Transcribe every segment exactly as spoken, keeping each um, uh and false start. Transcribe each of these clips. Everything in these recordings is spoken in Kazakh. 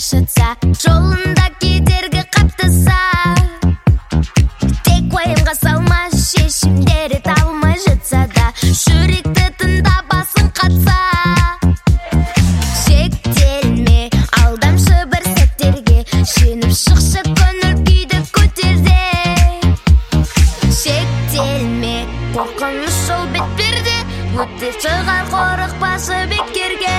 жатса, жолында кедергі қаптаса, тек уайымға салма, шешімдері табылмай жатса да, жүректі тыңдап басын қатса. Шектелме, алдамшы бір сәттерге, сеніп шықшы көңіл күйді көтерде. Шектелме, қорқыныш жол бетперде, өте шығар қорықпашы бекерге.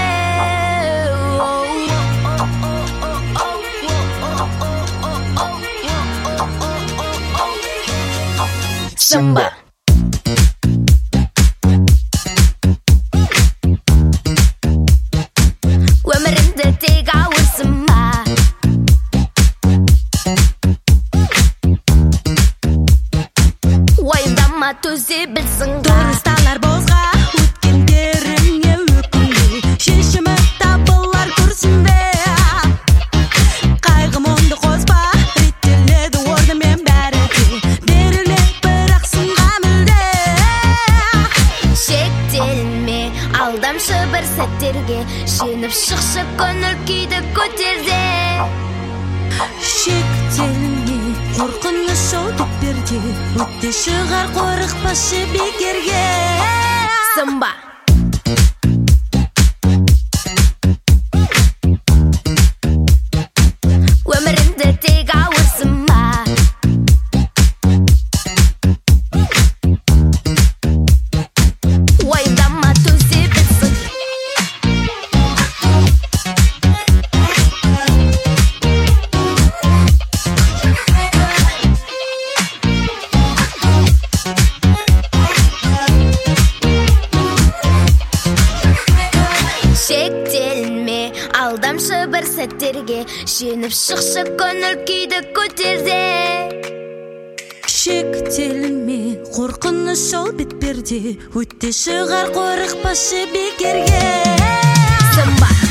Samba. Өміріңді тек ауырсынба, уайымдама, төзе білсін. Дұрысталар бозға, өткендеріңе өкінбе, шешімі табылар күрсінбе. Қайғы мұңды қоспа, реттеледі орнымен бәрі де, берілме бірақ сынға мүлде. Шектелме, алдамшы бір сәттерге, сеніп шықшы көңіл күйді көтерде. Шектелме, қорқыныш жол бетперде, өте шығар қорықпашы бекерге. Samba. Өміріңді тек ауырсынба, уайымдама, төзе білсін. Шектелме, алдамшы бір сәттерге, сеніп шықшы көңіл күйді көтерде. Шектелме, қорқыныш жол бетперде, өте шығар қорықпашы бекерге. Samba.